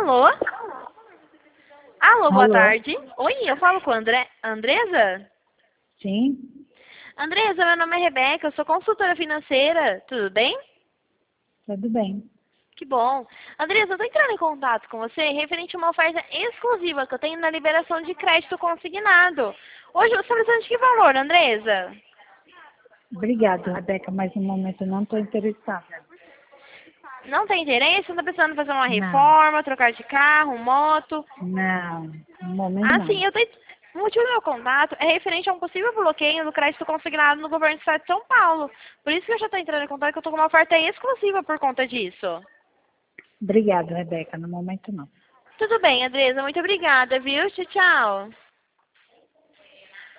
Alô? Alô, boa Alô? tarde. Oi, eu falo com a Andresa? Sim, Andresa, meu nome é Rebeca, eu sou consultora financeira, tudo bem? tudo bem. Que bom. Andresa, eu estou entrando em contato com você referente a uma oferta exclusiva que eu tenho na liberação de crédito consignado. Hoje você está precisando de que valor, Andresa? Obrigada, Rebeca, mas no momento eu não estou interessada. Não tem interesse? Não está precisando fazer uma Não, reforma, trocar de carro, moto? não, no momento Ah, não. sim, o motivo do meu contato é referente a um possível bloqueio do crédito consignado no governo do estado de São Paulo. Por isso que eu já estou entrando em contato que eu estou com uma oferta exclusiva por conta disso. Obrigada, Rebeca, no momento não. Tudo bem, Andresa, muito obrigada, viu? Tchau, tchau.